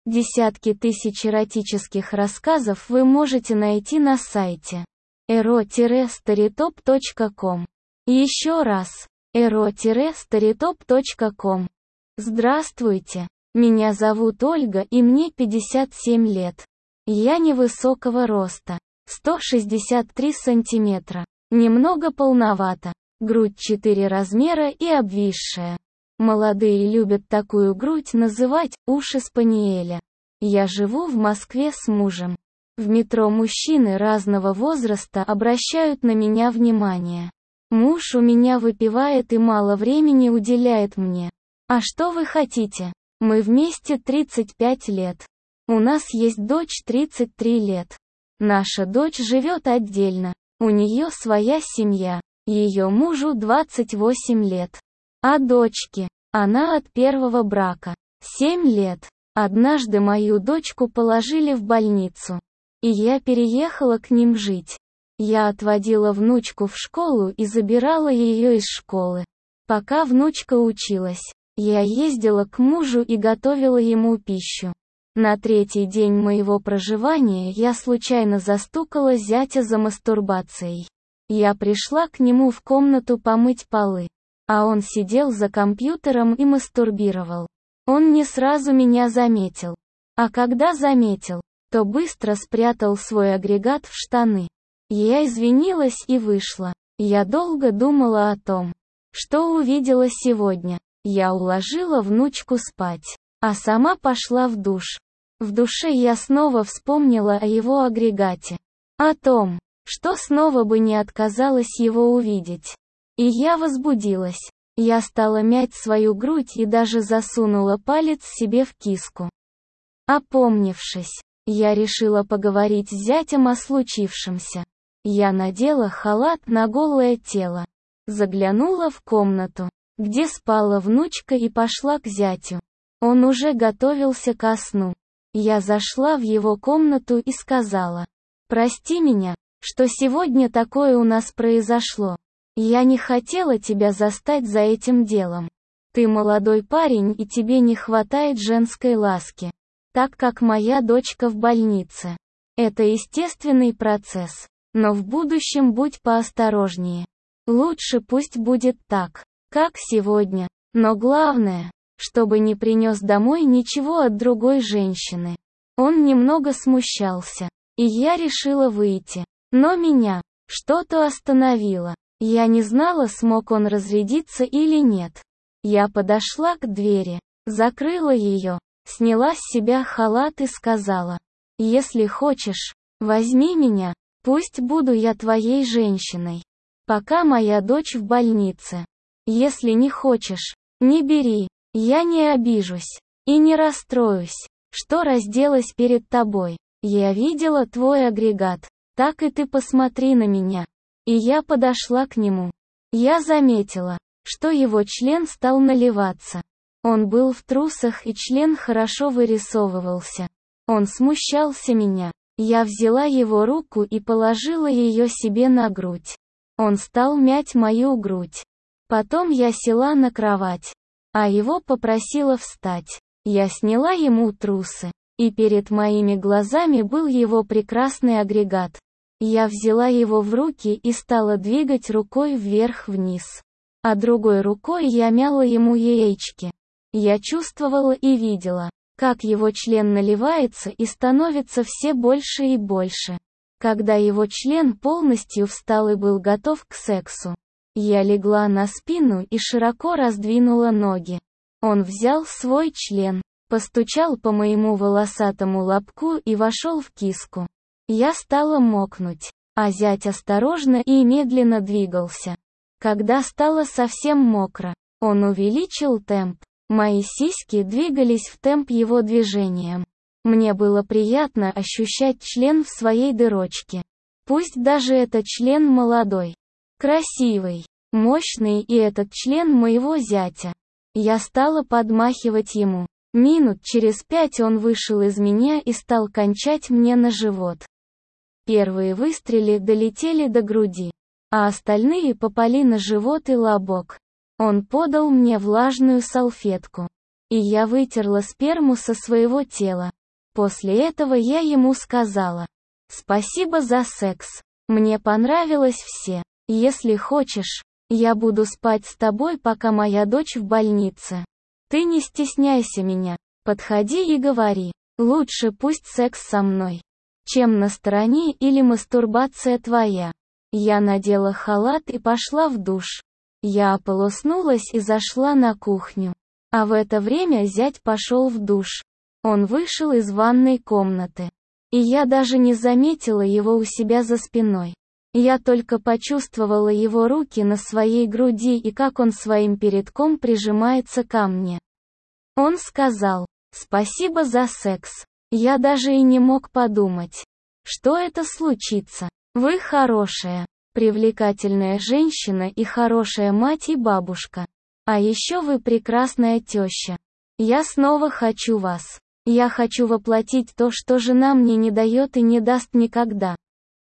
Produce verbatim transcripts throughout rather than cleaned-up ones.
Десятки тысяч эротических рассказов вы можете найти на сайте эро старитоп точка ком. Еще раз, эро старитоп точка ком. Здравствуйте, меня зовут Ольга и мне пятьдесят семь лет. Я невысокого роста, сто шестьдесят три сантиметра, немного полновата, грудь четыре размера и обвисшая. Молодые любят такую грудь называть «уши спаниеля». Я живу в Москве с мужем. В метро мужчины разного возраста обращают на меня внимание. Муж у меня выпивает и мало времени уделяет мне. А что вы хотите? Мы вместе тридцать пять лет. У нас есть дочь тридцать три лет. Наша дочь живет отдельно. У нее своя семья. Ее мужу двадцать восемь лет. А дочке? Она от первого брака. семь лет. Однажды мою дочку положили в больницу. И я переехала к ним жить. Я отводила внучку в школу и забирала ее из школы. Пока внучка училась, я ездила к мужу и готовила ему пищу. На третий день моего проживания я случайно застукала зятя за мастурбацией. Я пришла к нему в комнату помыть полы. А он сидел за компьютером и мастурбировал. Он не сразу меня заметил. А когда заметил, то быстро спрятал свой агрегат в штаны. Я извинилась и вышла. Я долго думала о том, что увидела сегодня. Я уложила внучку спать, а сама пошла в душ. В душе я снова вспомнила о его агрегате. О том, что снова бы не отказалась его увидеть. И я возбудилась. Я стала мять свою грудь и даже засунула палец себе в киску. Опомнившись, я решила поговорить с зятем о случившемся. Я надела халат на голое тело. Заглянула в комнату, где спала внучка, и пошла к зятю. Он уже готовился ко сну. Я зашла в его комнату и сказала: «Прости меня, что сегодня такое у нас произошло. Я не хотела тебя застать за этим делом. Ты молодой парень и тебе не хватает женской ласки, так как моя дочка в больнице. Это естественный процесс, но в будущем будь поосторожнее. Лучше пусть будет так, как сегодня, но главное, чтобы не принес домой ничего от другой женщины». Он немного смущался, и я решила выйти, но меня что-то остановило. Я не знала, смог он разрядиться или нет. Я подошла к двери, закрыла ее, сняла с себя халат и сказала: «Если хочешь, возьми меня, пусть буду я твоей женщиной, пока моя дочь в больнице. Если не хочешь, не бери, я не обижусь и не расстроюсь, что разделась перед тобой. Я видела твой агрегат, так и ты посмотри на меня». И я подошла к нему. Я заметила, что его член стал наливаться. Он был в трусах и член хорошо вырисовывался. Он смущался меня. Я взяла его руку и положила ее себе на грудь. Он стал мять мою грудь. Потом я села на кровать, а его попросила встать. Я сняла ему трусы, и перед моими глазами был его прекрасный агрегат. Я взяла его в руки и стала двигать рукой вверх-вниз. А другой рукой я мяла ему яички. Я чувствовала и видела, как его член наливается и становится все больше и больше. Когда его член полностью встал и был готов к сексу, я легла на спину и широко раздвинула ноги. Он взял свой член, постучал по моему волосатому лобку и вошел в киску. Я стала мокнуть, а зять осторожно и медленно двигался. Когда стало совсем мокро, он увеличил темп. Мои сиськи двигались в темп его движением. Мне было приятно ощущать член в своей дырочке. Пусть даже этот член молодой, красивый, мощный, и этот член моего зятя. Я стала подмахивать ему. Минут через пять он вышел из меня и стал кончать мне на живот. Первые выстрелы долетели до груди, а остальные попали на живот и лобок. Он подал мне влажную салфетку. и я вытерла сперму со своего тела. После этого я ему сказала: «Спасибо за секс. Мне понравилось все. Если хочешь, я буду спать с тобой, пока моя дочь в больнице. Ты не стесняйся меня. Подходи и говори. Лучше пусть секс со мной, чем на стороне или мастурбация твоя». Я надела халат и пошла в душ. Я ополоснулась и зашла на кухню. А в это время зять пошел в душ. Он вышел из ванной комнаты. И я даже не заметила его у себя за спиной. Я только почувствовала его руки на своей груди и как он своим передком прижимается ко мне. Он сказал: «Спасибо за секс». Я даже и не мог подумать, что это случится. Вы хорошая, привлекательная женщина и хорошая мать и бабушка. А еще вы прекрасная теща. Я снова хочу вас. Я хочу воплотить то, что жена мне не дает и не даст никогда.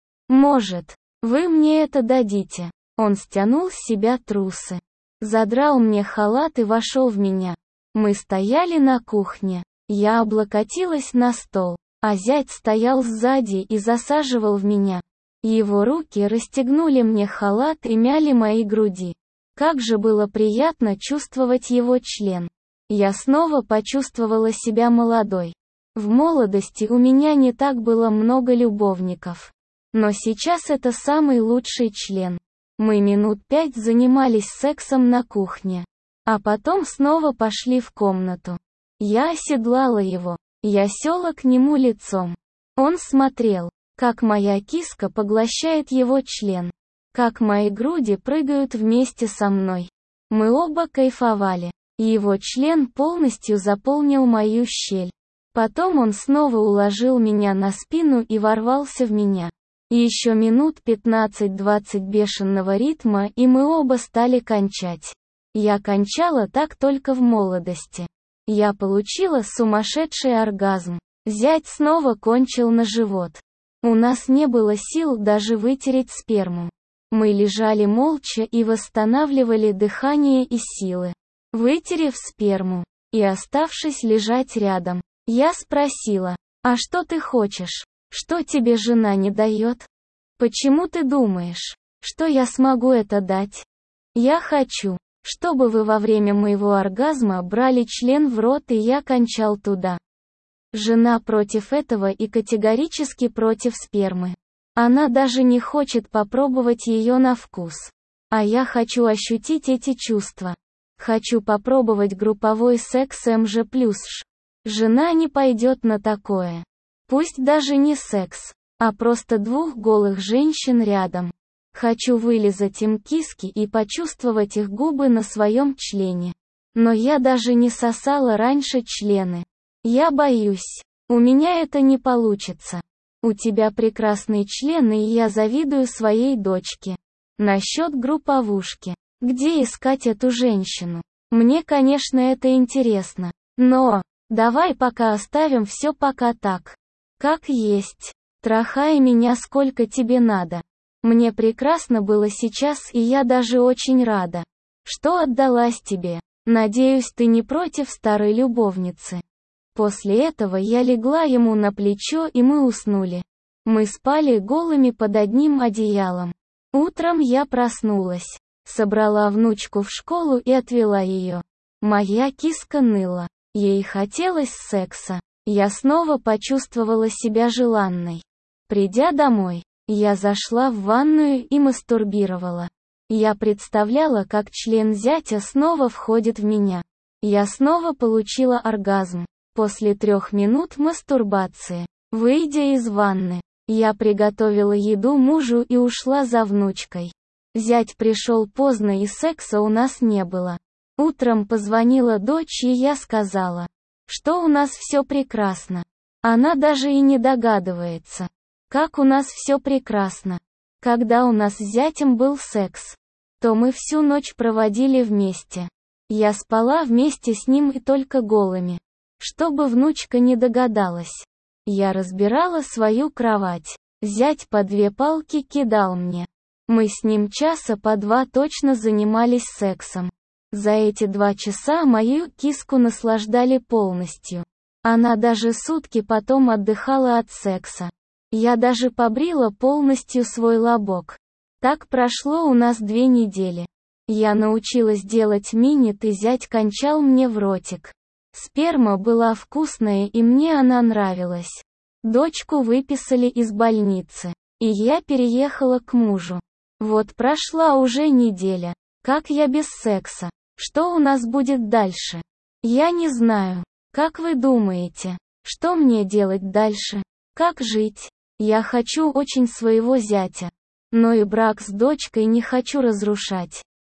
Может, вы мне это дадите? Он стянул с себя трусы, задрал мне халат и вошел в меня. Мы стояли на кухне. Я облокотилась на стол, а зять стоял сзади и засаживал в меня. Его руки расстегнули мне халат и мяли мои груди. Как же было приятно чувствовать его член. Я снова почувствовала себя молодой. В молодости у меня не так было много любовников. Но сейчас это самый лучший член. Мы минут пять занимались сексом на кухне. А потом снова пошли в комнату. Я оседлала его. Я села к нему лицом. Он смотрел, как моя киска поглощает его член. Как мои груди прыгают вместе со мной. Мы оба кайфовали. Его член полностью заполнил мою щель. Потом он снова уложил меня на спину и ворвался в меня. Еще минут пятнадцать-двадцать бешеного ритма, и мы оба стали кончать. Я кончала так только в молодости. Я получила сумасшедший оргазм. Зять снова кончил на живот. У нас не было сил даже вытереть сперму. Мы лежали молча и восстанавливали дыхание и силы. Вытерев сперму и оставшись лежать рядом, я спросила: «А что ты хочешь? Что тебе жена не дает? Почему ты думаешь, что я смогу это дать? Я хочу, чтобы вы во время моего оргазма брали член в рот и я кончал туда». Жена против этого и категорически против спермы. Она даже не хочет попробовать ее на вкус. А я хочу ощутить эти чувства. Хочу попробовать групповой секс эм же плюс ш. Жена не пойдет на такое. Пусть даже не секс, а просто двух голых женщин рядом. Хочу вылизать им киски и почувствовать их губы на своем члене. Но я даже не сосала раньше члены. Я боюсь. У меня это не получится. У тебя прекрасные члены, и я завидую своей дочке. Насчет групповушки. Где искать эту женщину? Мне, конечно, это интересно. Но, давай пока оставим все пока так, как есть. Трахай меня сколько тебе надо. Мне прекрасно было сейчас, и я даже очень рада, что отдалась тебе. Надеюсь, ты не против старой любовницы. После этого я легла ему на плечо, и мы уснули. Мы спали голыми под одним одеялом. Утром я проснулась, собрала внучку в школу и отвела ее. Моя киска ныла. Ей хотелось секса. Я снова почувствовала себя желанной. Придя домой, я зашла в ванную и мастурбировала. Я представляла, как член зятя снова входит в меня. Я снова получила оргазм. После трех минут мастурбации, выйдя из ванны, я приготовила еду мужу и ушла за внучкой. Зять пришел поздно и секса у нас не было. Утром позвонила дочь, и я сказала, что у нас все прекрасно. Она даже и не догадывается, как у нас все прекрасно. Когда у нас с зятем был секс, то мы всю ночь проводили вместе. Я спала вместе с ним и только голыми, чтобы внучка не догадалась. Я разбирала свою кровать. Зять по две палки кидал мне. Мы с ним часа по два точно занимались сексом. За эти два часа мою киску наслаждали полностью. Она даже сутки потом отдыхала от секса. Я даже побрила полностью свой лобок. Так прошло у нас две недели. Я научилась делать минет, и зять кончал мне в ротик. Сперма была вкусная, и мне она нравилась. Дочку выписали из больницы. И я переехала к мужу. Вот прошла уже неделя. Как я без секса? Что у нас будет дальше? Я не знаю. Как вы думаете, что мне делать дальше? Как жить? Я хочу очень своего зятя. Но и брак с дочкой не хочу разрушать.